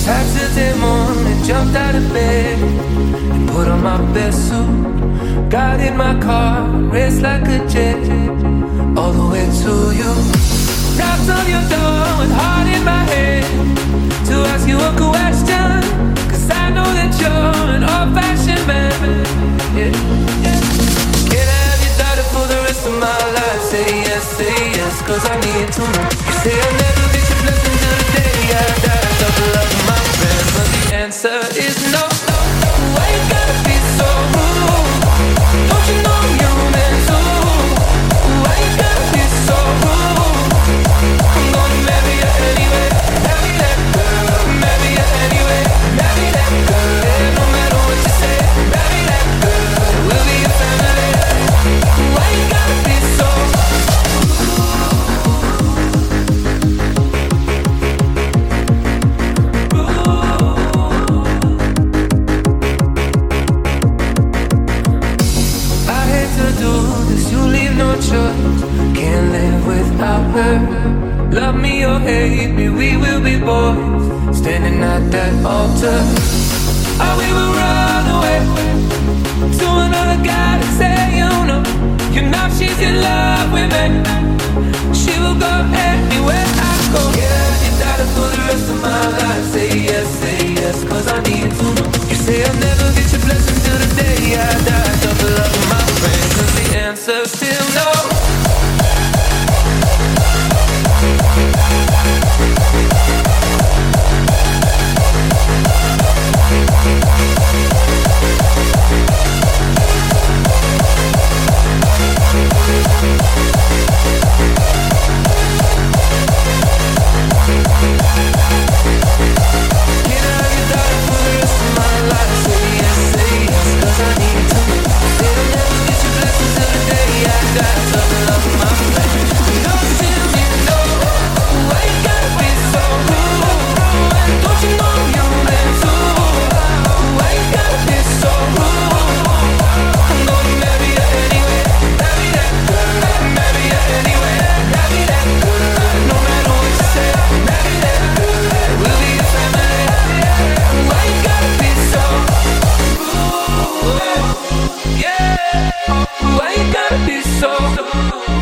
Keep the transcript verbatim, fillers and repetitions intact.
Saturday morning, jumped out of bed and put on my best suit. Got in my car, raced like a jet, all the way to you. Knocked on your door with heart in my head to ask you a question, cause I know that you're an old-fashioned man. Yeah, yeah. Can I have your daughter for the rest of my life? Say yes, say yes, cause I need to know. You say I'll never get your blessing till the day I die. Double love my friend, but the answer is no. Why you gotta be so rude? Don't you know I'm human too? Why you gotta be so rude? I'm gonna marry you anyway. Marry that girl, marry you anyway. Marry that girl, yeah, no matter what you say. Marry that girl, we'll be a family. Why you gotta be so love me or hate me, we will be boys standing at that altar. Or we will run away to another guy to say, you know, you know she's in love with me. She will go anywhere I go. Yeah, you daughter for the rest of my life. Say yes, say yes, cause I need to know. You say I'll never get your blessing till the day I die. Double love my friend, cause the answer's still no. Why you gotta be so